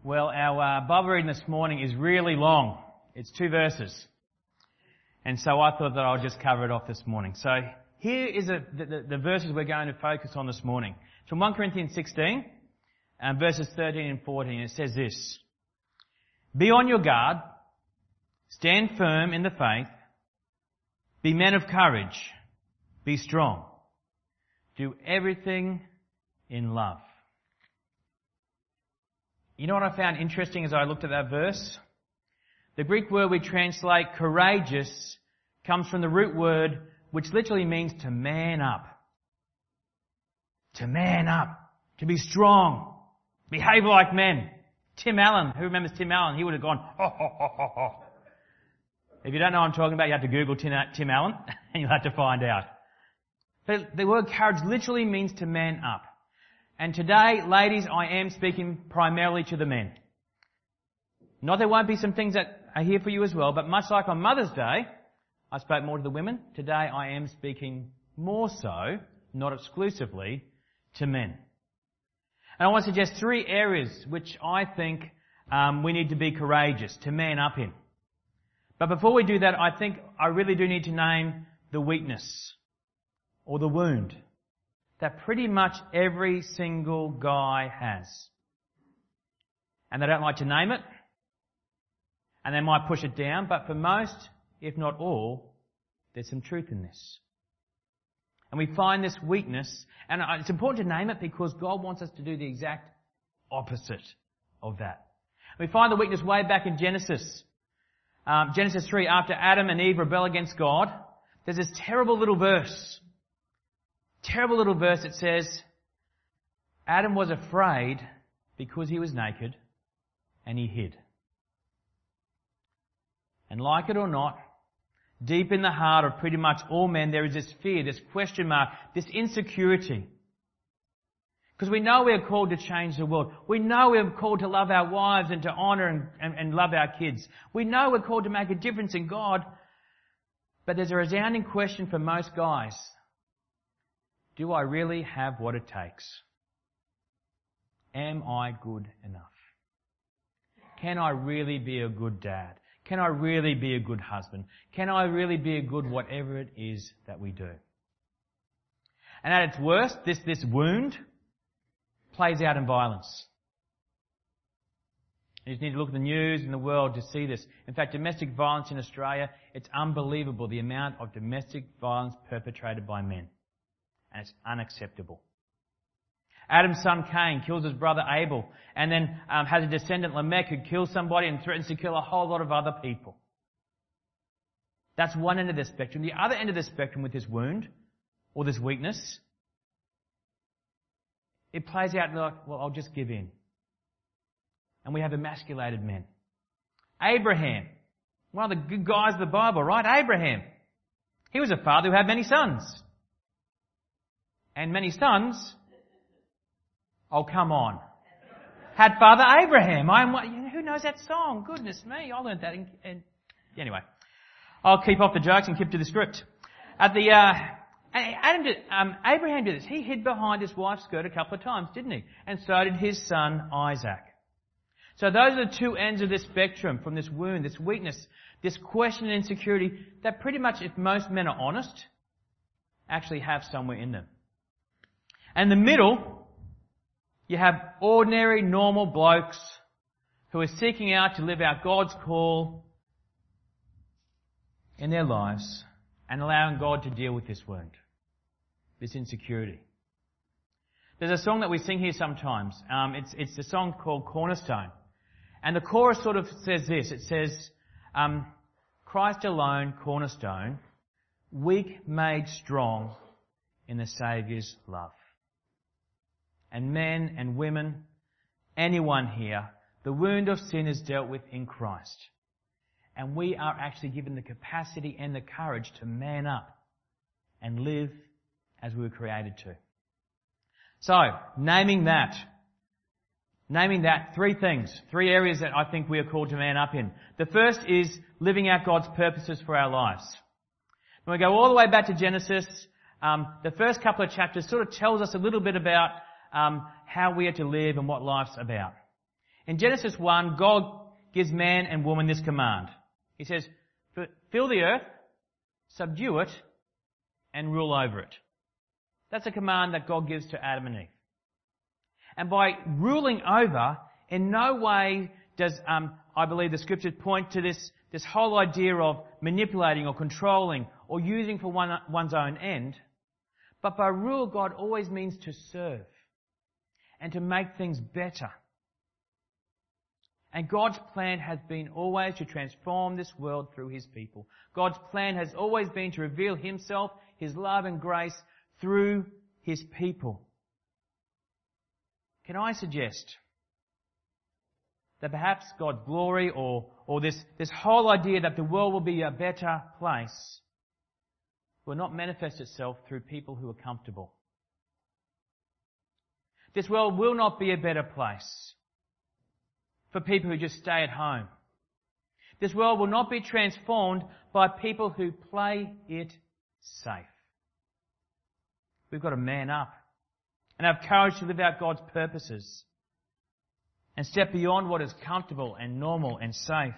Well, our Bible reading this morning is really long. It's 2 verses. And so I thought that I'll just cover it off this morning. So here is the verses we're going to focus on this morning. It's from 1 Corinthians 16, verses 13 and 14. It says this: Be on your guard, stand firm in the faith, be men of courage, be strong, do everything in love. You know what I found interesting as I looked at that verse? The Greek word we translate courageous comes from the root word which literally means to man up. To man up. To be strong. Behave like men. Tim Allen, who remembers Tim Allen? He would have gone, ho, ho, ho, ho, ho. If you don't know what I'm talking about, you have to Google Tim Allen and you'll have to find out. But the word courage literally means to man up. And today, ladies, I am speaking primarily to the men. Not there won't be some things that are here for you as well, but much like on Mother's Day, I spoke more to the women. Today I am speaking more so, not exclusively, to men. And I want to suggest 3 areas which I think we need to be courageous, to man up in. But before we do that, I think I really do need to name the weakness or the wound that pretty much every single guy has. And they don't like to name it, and they might push it down, but for most, if not all, there's some truth in this. And we find this weakness, and it's important to name it because God wants us to do the exact opposite of that. We find the weakness way back in Genesis. Genesis 3, after Adam and Eve rebel against God, there's this terrible little verse that says, Adam was afraid because he was naked and he hid. And like it or not, deep in the heart of pretty much all men, there is this fear, this question mark, this insecurity. Because we know we're called to change the world. We know we're called to love our wives and to honour and love our kids. We know we're called to make a difference in God. But there's a resounding question for most guys. Do I really have what it takes? Am I good enough? Can I really be a good dad? Can I really be a good husband? Can I really be a good whatever it is that we do? And at its worst, this wound plays out in violence. You just need to look at the news and the world to see this. In fact, domestic violence in Australia, it's unbelievable the amount of domestic violence perpetrated by men. And it's unacceptable. Adam's son Cain kills his brother Abel and then has a descendant Lamech who kills somebody and threatens to kill a whole lot of other people. That's one end of the spectrum. The other end of the spectrum with this wound or this weakness, it plays out like, well, I'll just give in. And we have emasculated men. Abraham, one of the good guys of the Bible, right? Abraham. He was a father who had many sons. And many sons, oh, come on, had Father Abraham. Who knows that song? Goodness me, I learned that. Anyway, I'll keep off the jokes and keep to the script. Abraham did this. He hid behind his wife's skirt a couple of times, didn't he? And so did his son Isaac. So those are the 2 ends of this spectrum, from this wound, this weakness, this question and insecurity that pretty much, if most men are honest, actually have somewhere in them. And in the middle, you have ordinary, normal blokes who are seeking out to live out God's call in their lives and allowing God to deal with this wound, this insecurity. There's a song that we sing here sometimes. It's a song called Cornerstone. And the chorus sort of says this. It says, Christ alone, cornerstone, weak made strong in the Saviour's love. And men and women, anyone here, the wound of sin is dealt with in Christ. And we are actually given the capacity and the courage to man up and live as we were created to. So, naming that, 3 things, 3 areas that I think we are called to man up in. The first is living out God's purposes for our lives. When we go all the way back to Genesis, the first couple of chapters sort of tells us a little bit about how we are to live and what life's about. In Genesis 1, God gives man and woman this command. He says, fill the earth, subdue it, and rule over it. That's a command that God gives to Adam and Eve. And by ruling over, in no way does, I believe, the Scriptures point to this whole idea of manipulating or controlling or using for one's own end. But by rule, God always means to serve and to make things better. And God's plan has been always to transform this world through His people. God's plan has always been to reveal Himself, His love and grace through His people. Can I suggest that perhaps God's glory or this whole idea that the world will be a better place will not manifest itself through people who are comfortable? This world will not be a better place for people who just stay at home. This world will not be transformed by people who play it safe. We've got to man up and have courage to live out God's purposes and step beyond what is comfortable and normal and safe.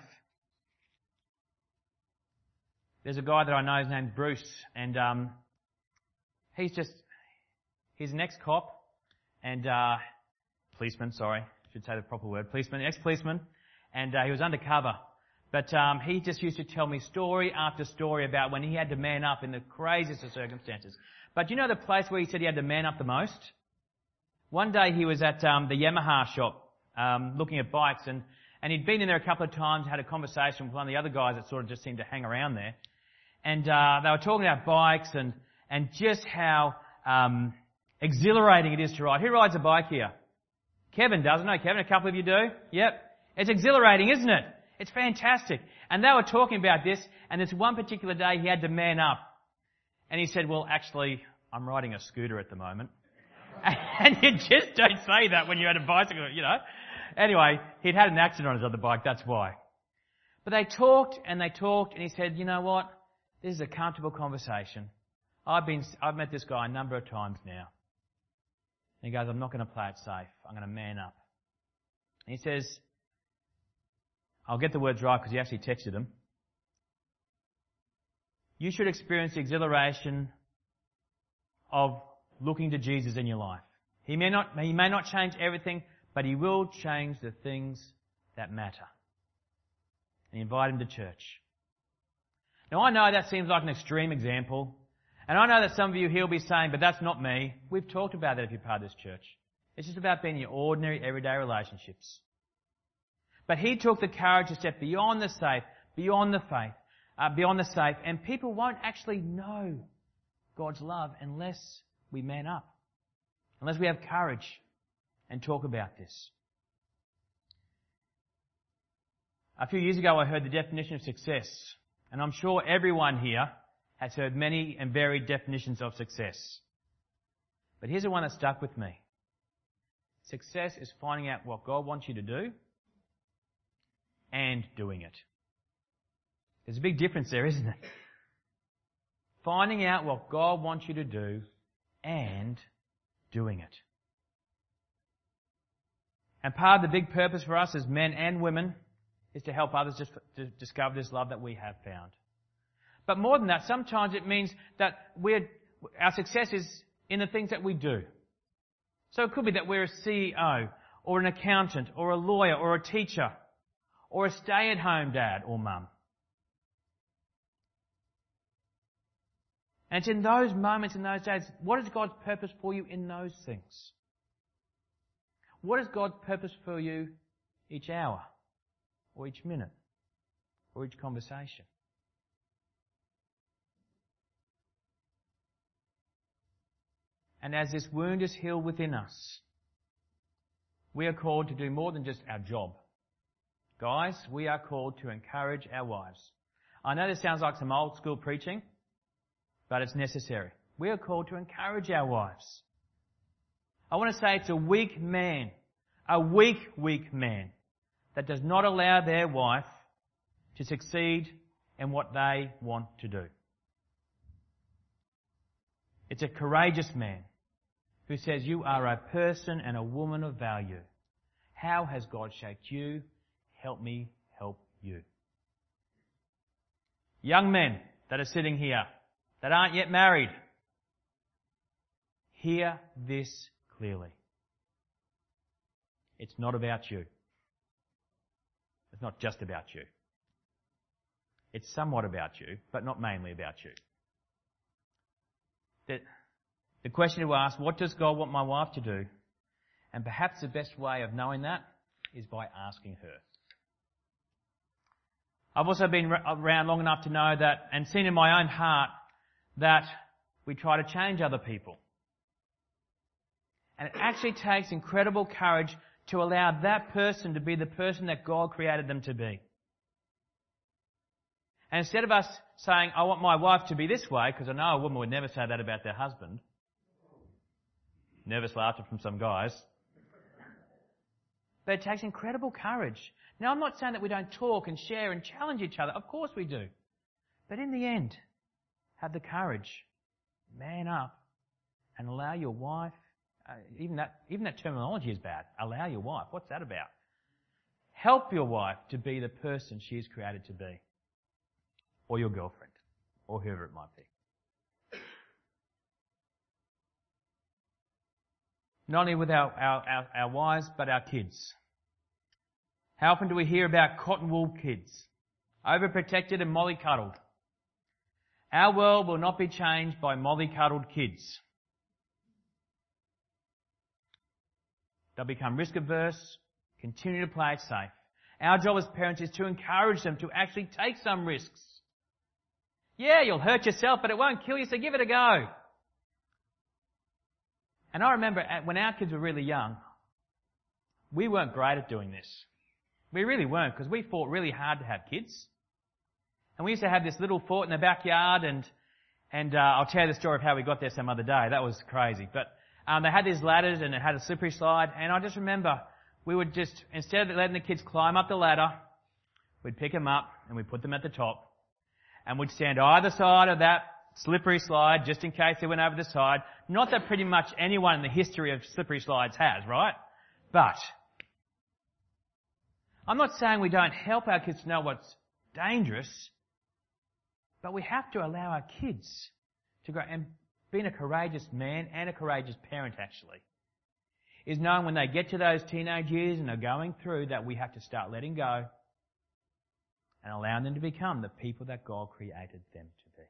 There's a guy that I know, his name's Bruce, and he's an ex-cop and policeman, sorry, I should say the proper word, policeman, ex-policeman, and he was undercover. But he just used to tell me story after story about when he had to man up in the craziest of circumstances. But you know the place where he said he had to man up the most? One day he was at the Yamaha shop looking at bikes, and he'd been in there a couple of times, had a conversation with one of the other guys that sort of just seemed to hang around there. And they were talking about bikes and just how exhilarating it is to ride. Who rides a bike here? Kevin doesn't know. Kevin, a couple of you do? Yep. It's exhilarating, isn't it? It's fantastic. And they were talking about this, and this one particular day he had to man up. And he said, well, actually, I'm riding a scooter at the moment. And you just don't say that when you're at a bicycle, you know. Anyway, he'd had an accident on his other bike, that's why. But they talked, and he said, you know what? This is a comfortable conversation. I've met this guy a number of times now. And he goes, I'm not going to play it safe. I'm going to man up. And he says, I'll get the words right because he actually texted them. You should experience the exhilaration of looking to Jesus in your life. He may not change everything, but He will change the things that matter. And invite him to church. Now I know that seems like an extreme example, and I know that some of you here will be saying, but that's not me. We've talked about that if you're part of this church. It's just about being in your ordinary, everyday relationships. But he took the courage to step beyond the safe, beyond the faith, beyond the safe, and people won't actually know God's love unless we man up, unless we have courage and talk about this. A few years ago I heard the definition of success, and I'm sure everyone here has heard many and varied definitions of success. But here's the one that stuck with me. Success is finding out what God wants you to do and doing it. There's a big difference there, isn't it? Finding out what God wants you to do and doing it. And part of the big purpose for us as men and women is to help others just to discover this love that we have found. But more than that, sometimes it means that our success is in the things that we do. So it could be that we're a CEO or an accountant or a lawyer or a teacher or a stay-at-home dad or mum. And it's in those moments, in those days, what is God's purpose for you in those things? What is God's purpose for you each hour or each minute or each conversation? And as this wound is healed within us, we are called to do more than just our job. Guys, we are called to encourage our wives. I know this sounds like some old school preaching, but it's necessary. We are called to encourage our wives. I want to say it's a weak man that does not allow their wife to succeed in what they want to do. It's a courageous man who says, you are a person and a woman of value. How has God shaped you? Help me help you. Young men that are sitting here, that aren't yet married, hear this clearly. It's not about you. It's not just about you. It's somewhat about you, but not mainly about you. The question to ask, what does God want my wife to do? And perhaps the best way of knowing that is by asking her. I've also been around long enough to know that, and seen in my own heart, that we try to change other people. And it actually takes incredible courage to allow that person to be the person that God created them to be. And instead of us saying, I want my wife to be this way, because I know a woman would never say that about their husband. Nervous laughter from some guys. But it takes incredible courage. Now, I'm not saying that we don't talk and share and challenge each other. Of course we do. But in the end, have the courage, man up, and allow your wife, even that terminology is bad. Allow your wife. What's that about? Help your wife to be the person she is created to be. Or your girlfriend. Or whoever it might be. Not only with our wives, but our kids. How often do we hear about cotton wool kids? Overprotected and mollycoddled. Our world will not be changed by mollycoddled kids. They'll become risk averse, continue to play it safe. Our job as parents is to encourage them to actually take some risks. Yeah, you'll hurt yourself, but it won't kill you, so give it a go. And I remember when our kids were really young, we weren't great at doing this. We really weren't, because we fought really hard to have kids. And we used to have this little fort in the backyard, and I'll tell you the story of how we got there some other day. That was crazy. But they had these ladders, and it had a slippery slide, and I just remember we would just, instead of letting the kids climb up the ladder, we'd pick them up, and we'd put them at the top, and we'd stand either side of that slippery slide, just in case they went over the side. Not that pretty much anyone in the history of slippery slides has, right? But I'm not saying we don't help our kids to know what's dangerous, but we have to allow our kids to grow. And being a courageous man and a courageous parent, actually, is knowing when they get to those teenage years and they're going through that we have to start letting go and allowing them to become the people that God created them to be.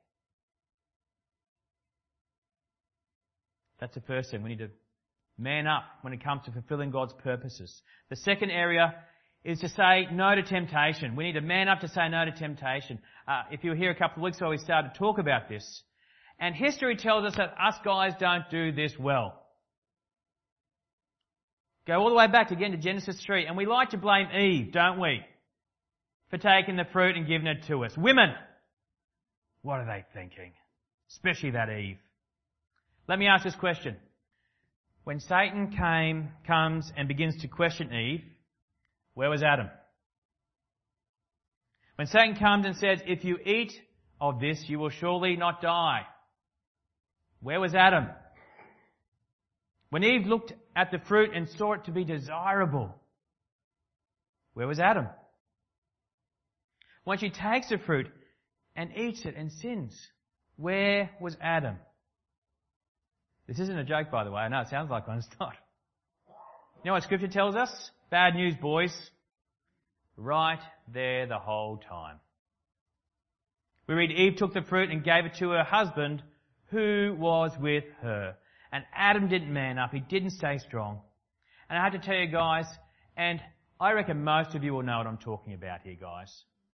That's the first thing. We need to man up when it comes to fulfilling God's purposes. The second area is to say no to temptation. We need to man up to say no to temptation. If you were here a couple of weeks ago, we started to talk about this. And history tells us that us guys don't do this well. Go all the way back again to Genesis 3. And we like to blame Eve, don't we? For taking the fruit and giving it to us. Women, what are they thinking? Especially that Eve. Let me ask this question. When Satan comes and begins to question Eve, where was Adam? When Satan comes and says, if you eat of this, you will surely not die. Where was Adam? When Eve looked at the fruit and saw it to be desirable, where was Adam? When she takes the fruit and eats it and sins, where was Adam? This isn't a joke, by the way. I know it sounds like one. It's not. You know what Scripture tells us? Bad news, boys. Right there the whole time. We read Eve took the fruit and gave it to her husband who was with her. And Adam didn't man up. He didn't stay strong. And I had to tell you guys, and I reckon most of you will know what I'm talking about here, guys,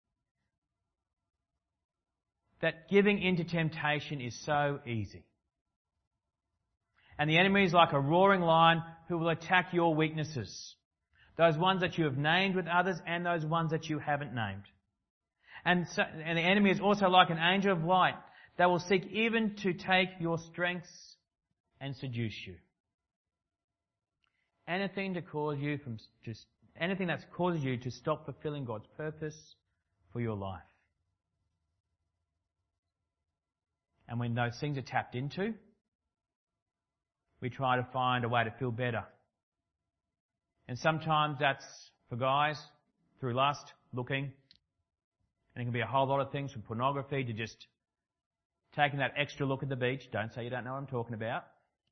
that giving into temptation is so easy. And the enemy is like a roaring lion who will attack your weaknesses. Those ones that you have named with others and those ones that you haven't named. And the enemy is also like an angel of light that will seek even to take your strengths and seduce you. Anything that causes you to stop fulfilling God's purpose for your life. And when those things are tapped into, we try to find a way to feel better. And sometimes that's, for guys, through lust, looking. And it can be a whole lot of things, from pornography to just taking that extra look at the beach. Don't say you don't know what I'm talking about.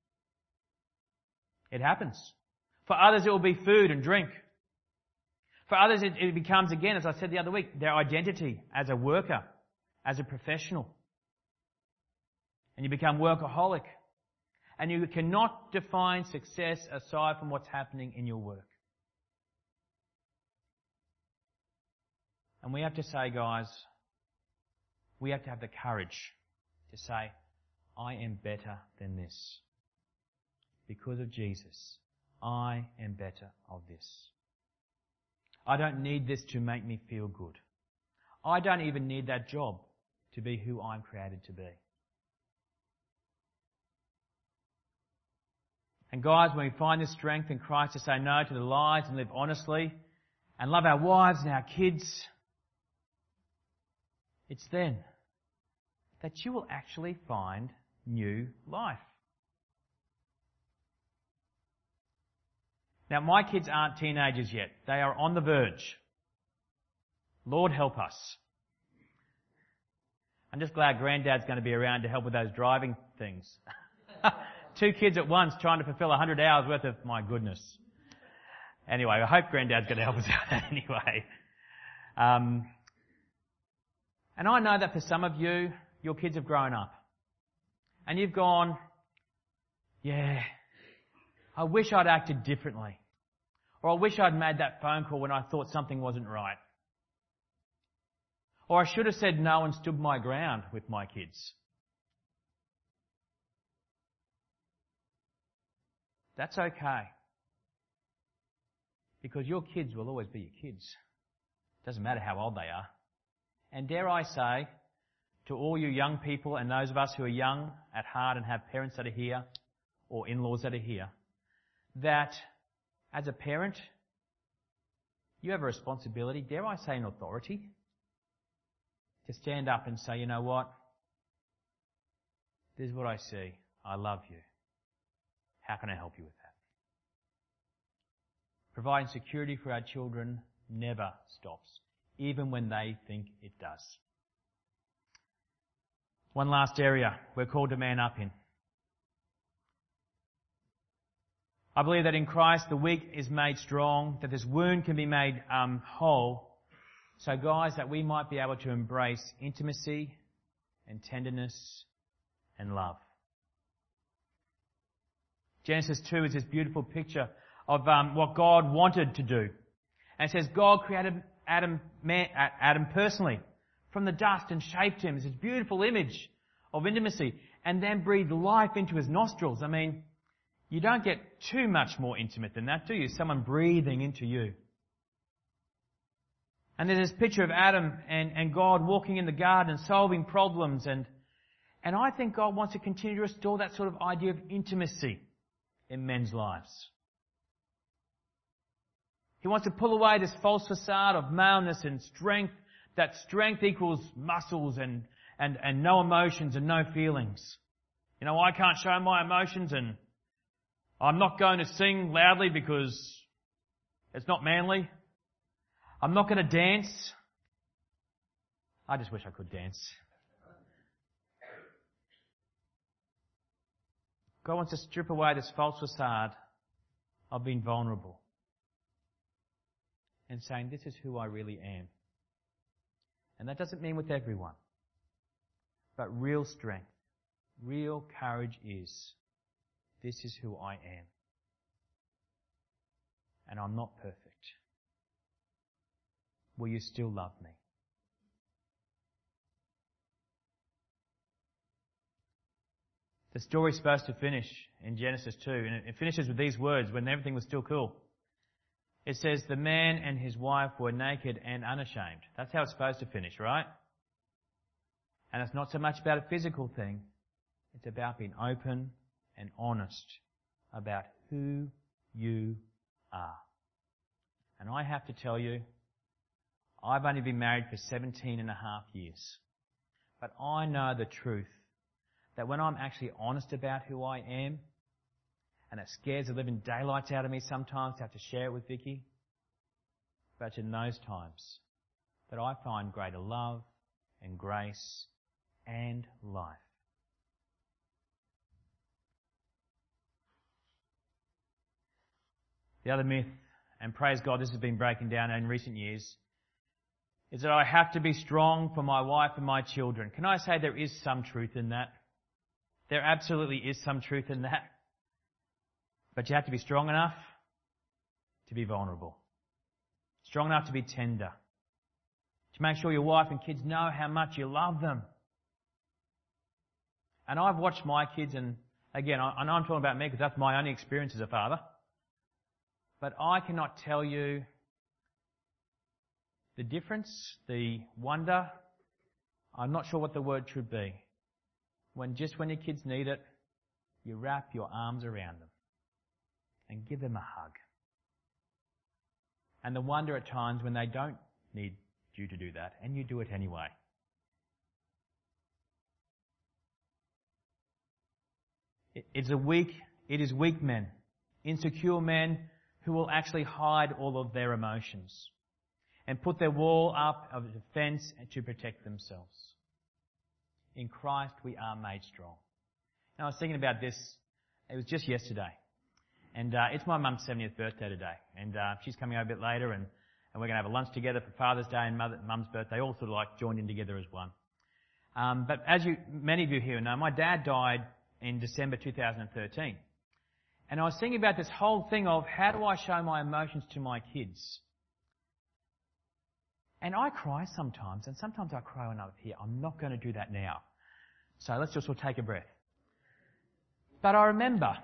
It happens. For others, it will be food and drink. For others, it becomes, again, as I said the other week, their identity as a worker, as a professional. And you become workaholic. And you cannot define success aside from what's happening in your work. And we have to say, guys, we have to have the courage to say, I am better than this. Because of Jesus, I am better of this. I don't need this to make me feel good. I don't even need that job to be who I'm created to be. And guys, when we find this strength in Christ to say no to the lies and live honestly and love our wives and our kids, it's then that you will actually find new life. Now, my kids aren't teenagers yet. They are on the verge. Lord help us. I'm just glad Granddad's going to be around to help with those driving things. 2 kids at once trying to fulfill 100 hours worth of, my goodness. Anyway, I hope Granddad's going to help us out anyway. And I know that for some of you, your kids have grown up. And you've gone, yeah, I wish I'd acted differently. Or I wish I'd made that phone call when I thought something wasn't right. Or I should have said no and stood my ground with my kids. That's okay. Because your kids will always be your kids. Doesn't matter how old they are. And dare I say, to all you young people and those of us who are young at heart and have parents that are here, or in-laws that are here, that as a parent, you have a responsibility, dare I say an authority, to stand up and say, you know what? This is what I see. I love you. How can I help you with that? Providing security for our children never stops, even when they think it does. One last area we're called to man up in. I believe that in Christ the weak is made strong, that this wound can be made whole. So guys, that we might be able to embrace intimacy and tenderness and love. Genesis 2 is this beautiful picture of what God wanted to do. And it says God created Adam personally from the dust and shaped him. It's this beautiful image of intimacy. And then breathed life into his nostrils. I mean, you don't get too much more intimate than that, do you? Someone breathing into you. And there's this picture of Adam and God walking in the garden, solving problems. And I think God wants to continue to restore that sort of idea of intimacy in men's lives. He wants to pull away this false facade of maleness and strength, that strength equals muscles and no emotions and no feelings. You know, I can't show my emotions and I'm not going to sing loudly because it's not manly. I'm not going to dance. I just wish I could dance. God wants to strip away this false facade of being vulnerable and saying, this is who I really am. And that doesn't mean with everyone. But real strength, real courage is, this is who I am. And I'm not perfect. Will you still love me? The story's supposed to finish in Genesis 2, and it finishes with these words when everything was still cool. It says, the man and his wife were naked and unashamed. That's how it's supposed to finish, right? And it's not so much about a physical thing. It's about being open and honest about who you are. And I have to tell you, I've only been married for 17 and a half years. But I know the truth that when I'm actually honest about who I am, And it scares the living daylights out of me sometimes to have to share it with Vicky. But it's in those times that I find greater love and grace and life. The other myth, and praise God this has been breaking down in recent years, is that I have to be strong for my wife and my children. Can I say there is some truth in that? There absolutely is some truth in that. But you have to be strong enough to be vulnerable. Strong enough to be tender. To make sure your wife and kids know how much you love them. And I've watched my kids, and again, I know I'm talking about me because that's my only experience as a father. But I cannot tell you the difference, the wonder. I'm not sure what the word should be. When your kids need it, you wrap your arms around them and give them a hug. And the wonder at times when they don't need you to do that, and you do it anyway. It is weak men, insecure men who will actually hide all of their emotions and put their wall up of defense to protect themselves. In Christ we are made strong. And I was thinking about this, it was just yesterday. And it's my mum's 70th birthday today. And she's coming over a bit later, and we're going to have a lunch together for Father's Day and Mum's birthday, all sort of like joined in together as one. But as many of you here know, my dad died in December 2013. And I was thinking about this whole thing of how do I show my emotions to my kids? And I cry sometimes, and sometimes I cry when I'm up here. I'm not going to do that now. So let's just all take a breath. But I remember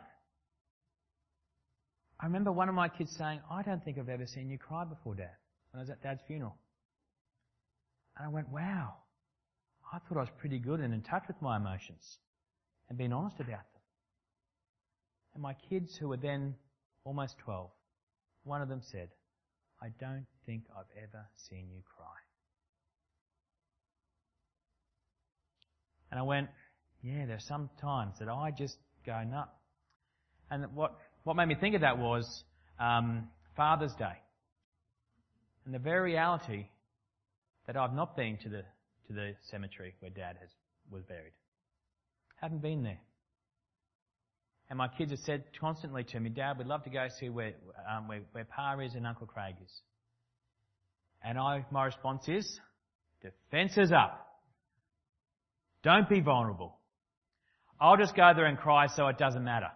one of my kids saying, I don't think I've ever seen you cry before, Dad, when I was at Dad's funeral. And I went, wow, I thought I was pretty good and in touch with my emotions and being honest about them. And my kids, who were then almost 12, one of them said, I don't think I've ever seen you cry. And I went, yeah, there's some times that I just go nuts. And what made me think of that was Father's Day. And the very reality that I've not been to the cemetery where Dad was buried. Haven't been there. And my kids have said constantly to me, Dad, we'd love to go see where Pa is and Uncle Craig is. And my response is, defences up. Don't be vulnerable. I'll just go there and cry so it doesn't matter.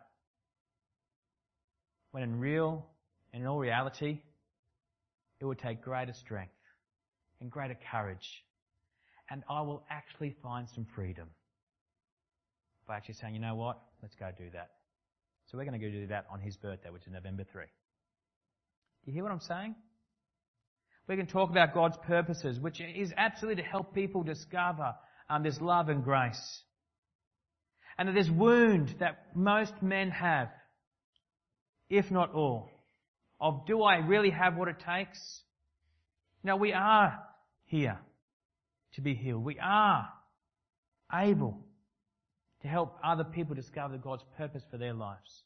When in all reality, it will take greater strength and greater courage. And I will actually find some freedom by actually saying, you know what, let's go do that. So we're going to go do that on his birthday, which is November 3. Do you hear what I'm saying? We can talk about God's purposes, which is absolutely to help people discover this love and grace. And that this wound that most men have, if not all, of do I really have what it takes? No, we are here to be healed. We are able to help other people discover God's purpose for their lives.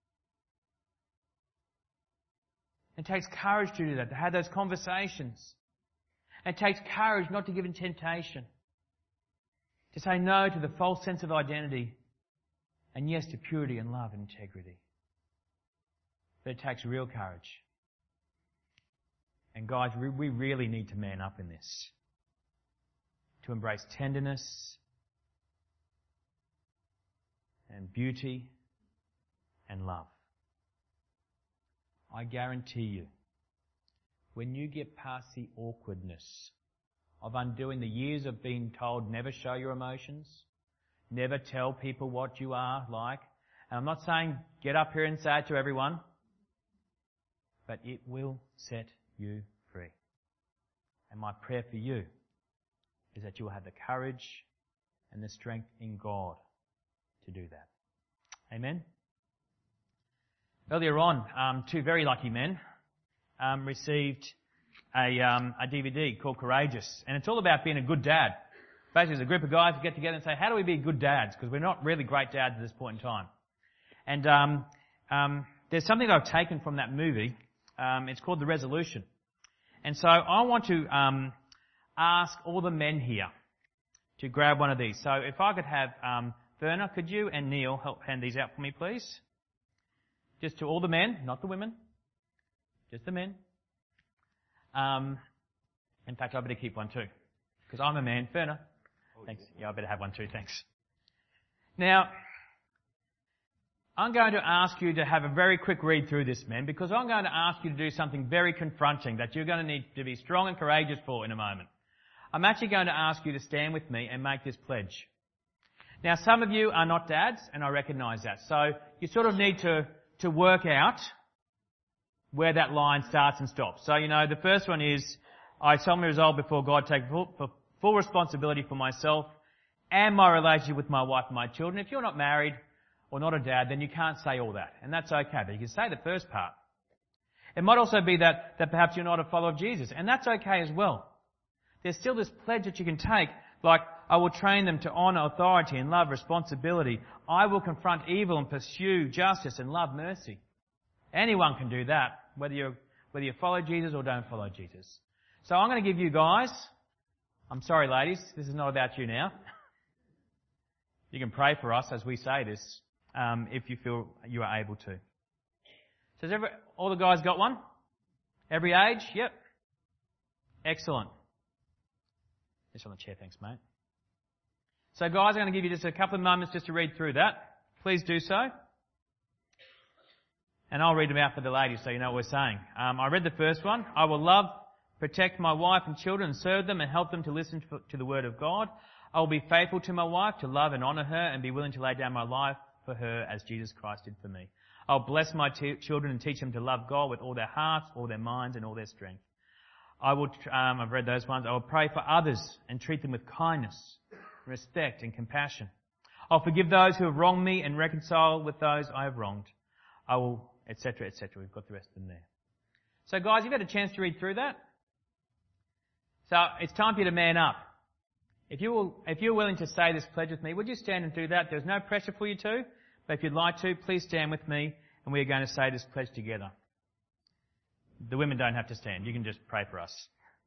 It takes courage to do that, to have those conversations. It takes courage not to give in temptation, to say no to the false sense of identity, and yes to purity and love and integrity. But it takes real courage. And guys, we really need to man up in this. To embrace tenderness and beauty and love. I guarantee you, when you get past the awkwardness of undoing the years of being told never show your emotions, never tell people what you are like, and I'm not saying get up here and say it to everyone, but it will set you free. And my prayer for you is that you will have the courage and the strength in God to do that. Amen? Earlier on, two very lucky men received a DVD called Courageous. And it's all about being a good dad. Basically, it's a group of guys who get together and say, how do we be good dads? Because we're not really great dads at this point in time. And there's something I've taken from that movie. It's called The Resolution. And so I want to ask all the men here to grab one of these. So if I could have Verna, could you and Neil help hand these out for me, please? Just to all the men, not the women. Just the men. In fact, I better keep one too, because I'm a man. Verna, thanks. Yeah, I better have one too, thanks. Now, I'm going to ask you to have a very quick read through this, men, because I'm going to ask you to do something very confronting that you're going to need to be strong and courageous for in a moment. I'm actually going to ask you to stand with me and make this pledge. Now, some of you are not dads, and I recognise that. So you sort of need to work out where that line starts and stops. So, the first one is, I solemnly resolve before God to take full responsibility for myself and my relationship with my wife and my children. If you're not married or not a dad, then you can't say all that. And that's okay, but you can say the first part. It might also be that perhaps you're not a follower of Jesus, and that's okay as well. There's still this pledge that you can take, like, I will train them to honour authority and love responsibility. I will confront evil and pursue justice and love mercy. Anyone can do that, whether you follow Jesus or don't follow Jesus. So I'm going to give you guys, I'm sorry ladies, this is not about you now. You can pray for us as we say this, if you feel you are able to. So has all the guys got one? Every age? Yep. Excellent. Just on the chair, thanks mate. So guys, I'm going to give you just a couple of moments just to read through that. Please do so. And I'll read them out for the ladies so you know what we're saying. I read the first one. I will love, protect my wife and children and serve them and help them to listen to the word of God. I will be faithful to my wife, to love and honour her and be willing to lay down my life for her as Jesus Christ did for me. I'll bless my children and teach them to love God with all their hearts, all their minds and all their strength. I've read those ones. I will pray for others and treat them with kindness, respect and compassion. I'll forgive those who have wronged me and reconcile with those I have wronged. I will, etc., etc. We've got the rest of them there. So guys, you've had a chance to read through that. So it's time for you to man up. If you're willing to say this pledge with me, would you stand and do that? There's no pressure for you to, but if you'd like to, please stand with me and we are going to say this pledge together. The women don't have to stand. You can just pray for us.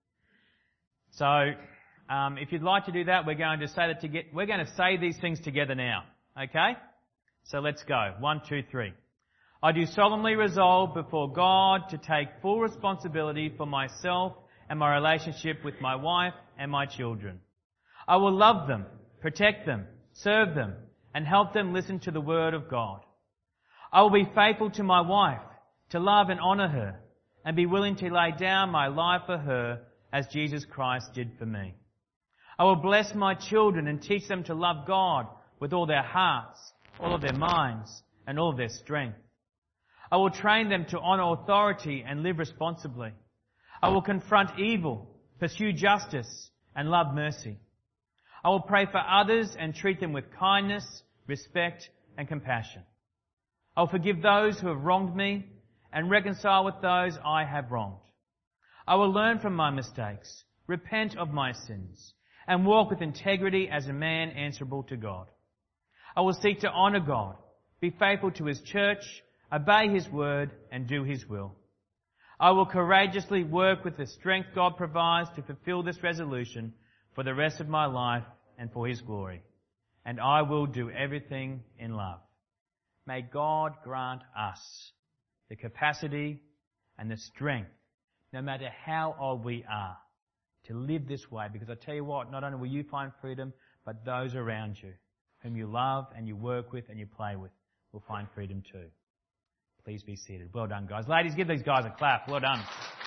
So, if you'd like to do that, we're going to say these things together now. Okay? So let's go. 1, 2, 3. I do solemnly resolve before God to take full responsibility for myself and my relationship with my wife and my children. I will love them, protect them, serve them, and help them listen to the word of God. I will be faithful to my wife, to love and honour her, and be willing to lay down my life for her as Jesus Christ did for me. I will bless my children and teach them to love God with all their hearts, all of their minds, and all of their strength. I will train them to honour authority and live responsibly. I will confront evil, pursue justice, and love mercy. I will pray for others and treat them with kindness, respect, and compassion. I will forgive those who have wronged me and reconcile with those I have wronged. I will learn from my mistakes, repent of my sins, and walk with integrity as a man answerable to God. I will seek to honour God, be faithful to His church, obey His word, and do His will. I will courageously work with the strength God provides to fulfill this resolution for the rest of my life and for His glory. And I will do everything in love. May God grant us the capacity and the strength, no matter how old we are, to live this way. Because I tell you what, not only will you find freedom, but those around you, whom you love and you work with and you play with, will find freedom too. Please be seated. Well done, guys. Ladies, give these guys a clap. Well done.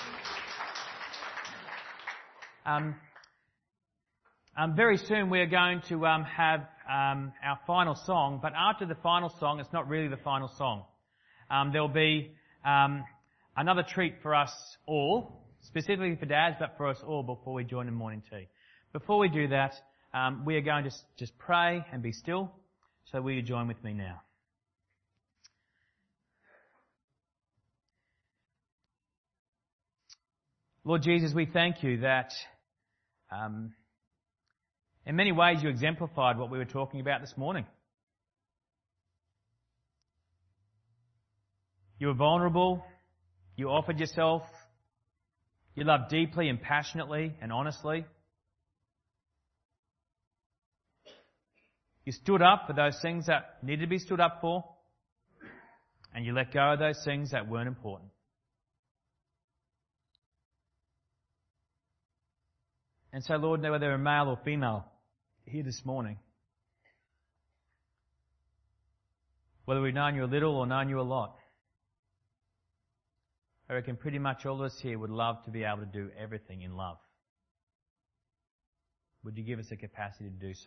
Very soon we're going to have our final song, but after the final song, it's not really the final song. There'll be another treat for us all, specifically for dads, but for us all before we join in morning tea. Before we do that, we are going to just pray and be still. So will you join with me now? Lord Jesus, we thank you that in many ways you exemplified what we were talking about this morning. You were vulnerable. You offered yourself. You loved deeply and passionately and honestly. You stood up for those things that needed to be stood up for. And you let go of those things that weren't important. And so, Lord, whether they're male or female here this morning, whether we've known you a little or known you a lot, I reckon pretty much all of us here would love to be able to do everything in love. Would you give us the capacity to do so?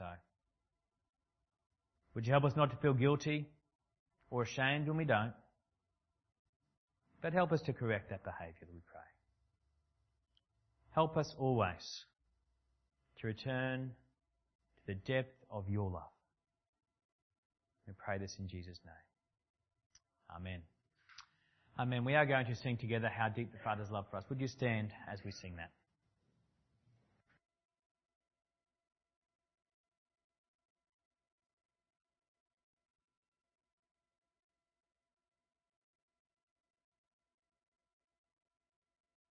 Would you help us not to feel guilty or ashamed when we don't? But help us to correct that behaviour, we pray. Help us always to return to the depth of your love. We pray this in Jesus' name. Amen. Amen. We are going to sing together How Deep the Father's Love for Us. Would you stand as we sing that?